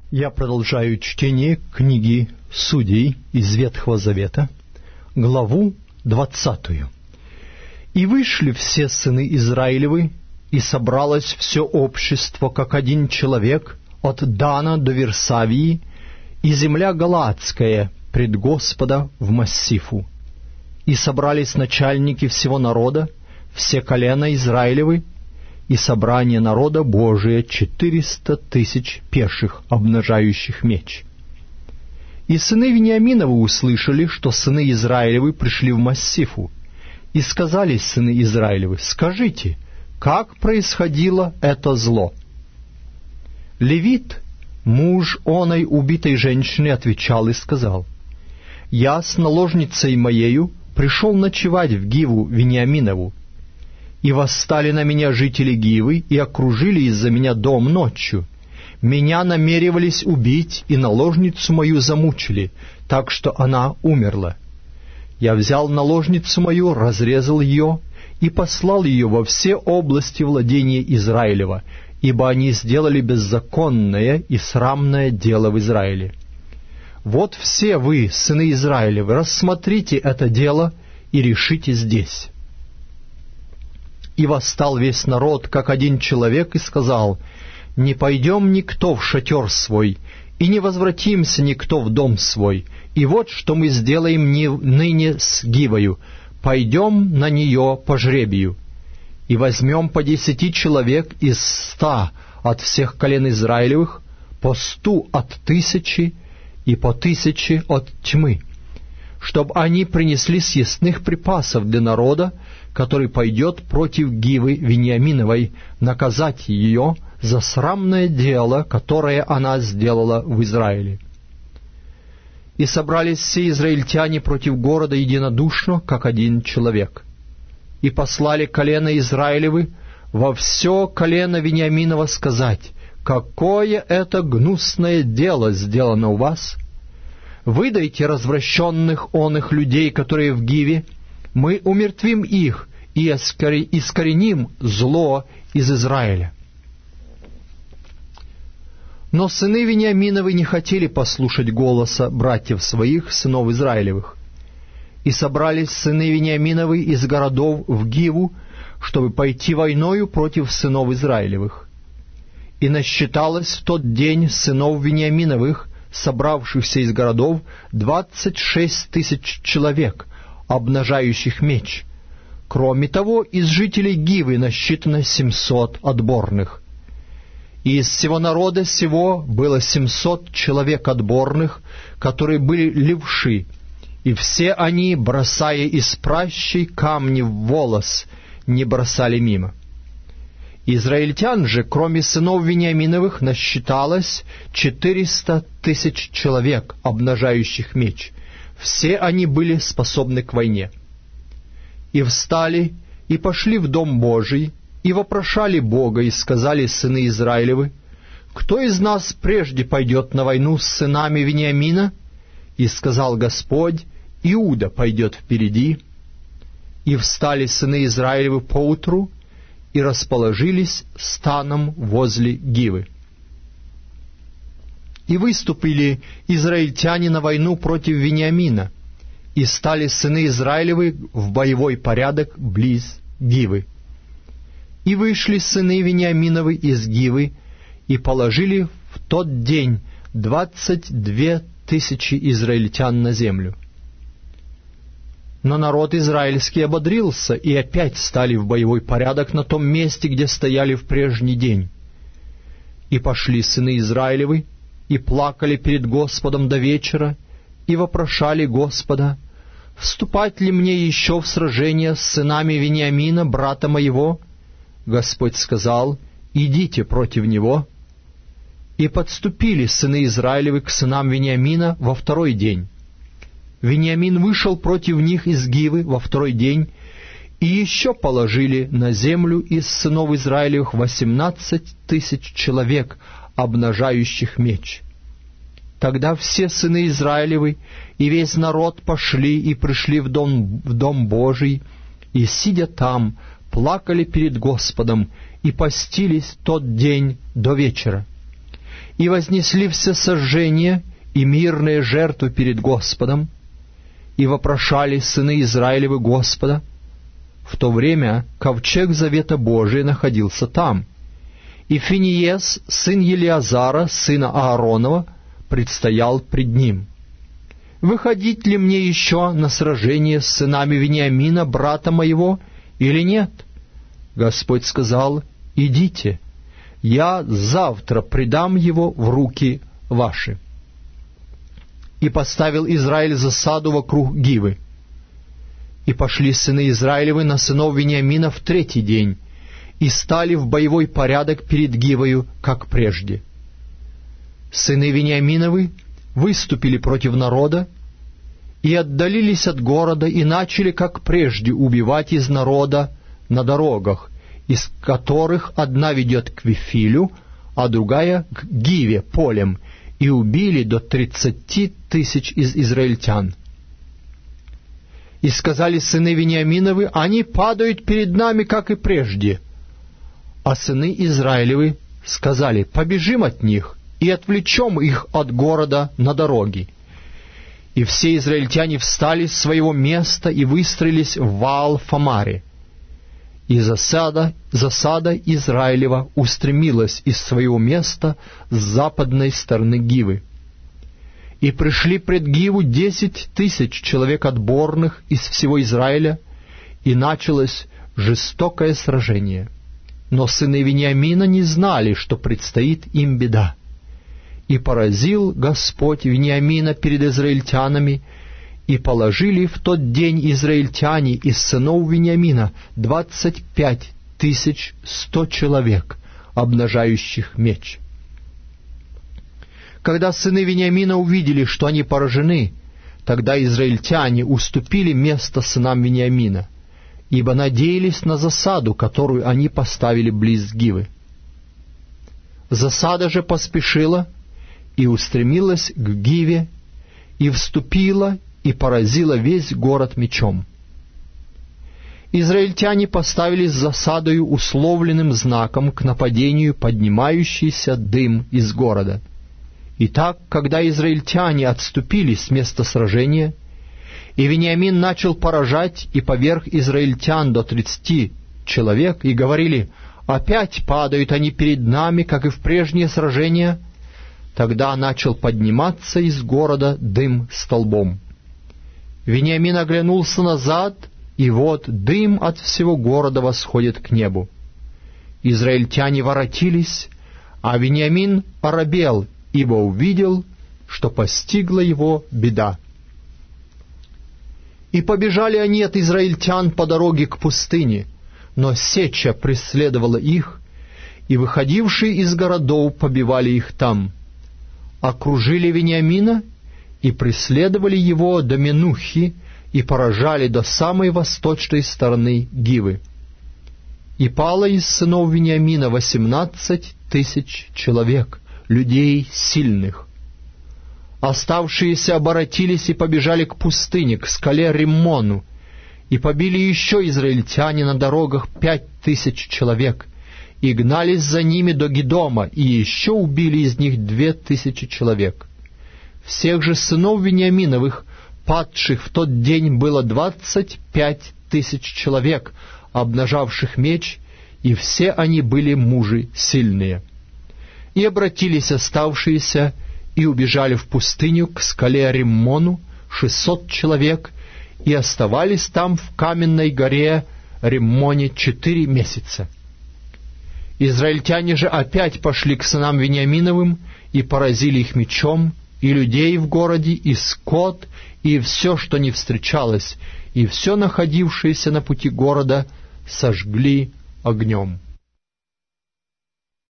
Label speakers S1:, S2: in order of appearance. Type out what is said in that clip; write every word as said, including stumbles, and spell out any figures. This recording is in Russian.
S1: Я продолжаю чтение книги Судей из Ветхого Завета, главу двадцатую. «И вышли все сыны Израилевы, и собралось все общество, как один человек, от Дана до Версавии, и земля Галаадская пред Господа в Массифу. И собрались начальники всего народа, все колена Израилевы, и собрание народа Божия четыреста тысяч пеших, обнажающих меч. И сыны Вениаминовы услышали, что сыны Израилевы пришли в Массифу, и сказали сыны Израилевы: скажите, как происходило это зло? Левит, муж оной убитой женщины, отвечал и сказал: я с наложницей моею пришел ночевать в Гиву Вениаминову, и восстали на меня жители Гивы, и окружили из-за меня дом ночью. Меня намеревались убить, и наложницу мою замучили, так что она умерла. Я взял наложницу мою, разрезал ее, и послал ее во все области владения Израилева, ибо они сделали беззаконное и срамное дело в Израиле. Вот все вы, сыны Израилевы, рассмотрите это дело и решите здесь». И восстал весь народ, как один человек, и сказал: «Не пойдем никто в шатер свой, и не возвратимся никто в дом свой, и вот что мы сделаем ныне с Гивою: пойдем на нее по жребию, и возьмем по десяти человек из ста от всех колен Израилевых, по сту от тысячи и по тысяче от тьмы, чтобы они принесли съестных припасов для народа, который пойдет против Гивы Вениаминовой, наказать ее за срамное дело, которое она сделала в Израиле». И собрались все израильтяне против города единодушно, как один человек. И послали колено Израилевы во все колено Вениаминова сказать: «Какое это гнусное дело сделано у вас! Выдайте развращенных оных людей, которые в Гиве, мы умертвим их и искореним зло из Израиля». Но сыны Вениаминовы не хотели послушать голоса братьев своих, сынов Израилевых. И собрались сыны Вениаминовы из городов в Гиву, чтобы пойти войною против сынов Израилевых. И насчиталось в тот день сынов Вениаминовых, собравшихся из городов, двадцать шесть тысяч человек, обнажающих меч. Кроме того, из жителей Гивы насчитано семьсот отборных. И из всего народа сего было семьсот человек отборных, которые были левши, и все они, бросая из пращей камни в волос, не бросали мимо. Израильтян же, кроме сынов Вениаминовых, насчиталось четыреста тысяч человек, обнажающих меч. Все они были способны к войне. И встали, и пошли в Дом Божий, и вопрошали Бога, и сказали сыны Израилевы: «Кто из нас прежде пойдет на войну с сынами Вениамина?» И сказал Господь: «Иуда пойдет впереди». И встали сыны Израилевы поутру, и расположились станом возле Гивы. И выступили израильтяне на войну против Вениамина, и стали сыны Израилевы в боевой порядок близ Гивы. И вышли сыны Вениаминовы из Гивы, и положили в тот день двадцать две тысячи израильтян на землю. Но народ израильский ободрился, и опять стали в боевой порядок на том месте, где стояли в прежний день. И пошли сыны Израилевы, и плакали перед Господом до вечера, и вопрошали Господа: «Вступать ли мне еще в сражение с сынами Вениамина, брата моего?» Господь сказал: «Идите против него». И подступили сыны Израилевы к сынам Вениамина во второй день. Вениамин вышел против них из Гивы во второй день, и еще положили на землю из сынов Израилевых восемнадцать тысяч человек, обнажающих меч. Тогда все сыны Израилевы и весь народ пошли и пришли в дом, в дом Божий, и, сидя там, плакали перед Господом и постились тот день до вечера. и вознесли всесожжение и мирные жертвы перед Господом, и вопрошали сыны Израилевы Господа. В то время ковчег завета Божия находился там, и Финиес, сын Елиазара, сына Ааронова, предстоял пред ним. «Выходить ли мне еще на сражение с сынами Вениамина, брата моего, или нет?» Господь сказал: «Идите, я завтра предам его в руки ваши». И поставил Израиль засаду вокруг Гивы. И пошли сыны Израилевы на сынов Вениамина в третий день, и стали в боевой порядок перед Гивою, как прежде. Сыны Вениаминовы выступили против народа, и отдалились от города, и начали, как прежде, убивать из народа на дорогах, из которых одна ведет к Вифилю, а другая к Гиве полем, и убили до тридцати тысяч из израильтян. И сказали сыны Вениаминовы: «Они падают перед нами, как и прежде». А сыны Израилевы сказали: «Побежим от них и отвлечем их от города на дороги». И все израильтяне встали с своего места и выстроились в Ваал-Фамаре. И засада, засада Израилева устремилась из своего места с западной стороны Гивы. И пришли пред Гиву десять тысяч человек отборных из всего Израиля, и началось жестокое сражение. Но сыны Вениамина не знали, что предстоит им беда. И поразил Господь Вениамина перед израильтянами, и положили в тот день израильтяне из сынов Вениамина двадцать пять тысяч сто человек, обнажающих меч. Когда сыны Вениамина увидели, что они поражены, тогда израильтяне уступили место сынам Вениамина, ибо надеялись на засаду, которую они поставили близ Гивы. Засада же поспешила и устремилась к Гиве, и вступила, и поразила весь город мечом. Израильтяне поставили с засадою условленным знаком к нападению поднимающийся дым из города. Итак, когда израильтяне отступили с места сражения, и Вениамин начал поражать и поверг израильтян до тридцати человек, и говорили: «Опять падают они перед нами, как и в прежние сражения», тогда начал подниматься из города дым столбом. Вениамин оглянулся назад, и вот дым от всего города восходит к небу. Израильтяне воротились, а Вениамин оробел, ибо увидел, что постигла его беда. И побежали они от израильтян по дороге к пустыне, но сеча преследовала их, и выходившие из городов побивали их там. Окружили Вениамина и преследовали его до Менухи, и поражали до самой восточной стороны Гивы. И пало из сынов Вениамина восемнадцать тысяч человек, людей сильных. Оставшиеся оборотились и побежали к пустыне, к скале Риммону, и побили еще израильтяне на дорогах пять тысяч человек, и гнались за ними до Гедома, и еще убили из них две тысячи человек. Всех же сынов Вениаминовых, падших в тот день, было двадцать пять тысяч человек, обнажавших меч, и все они были мужи сильные. И обратились оставшиеся, и убежали в пустыню к скале Риммону шестьсот человек, и оставались там в каменной горе Риммоне четыре месяца. Израильтяне же опять пошли к сынам Вениаминовым, и поразили их мечом, и людей в городе, и скот, и все, что не встречалось, и все находившееся на пути города, сожгли огнем.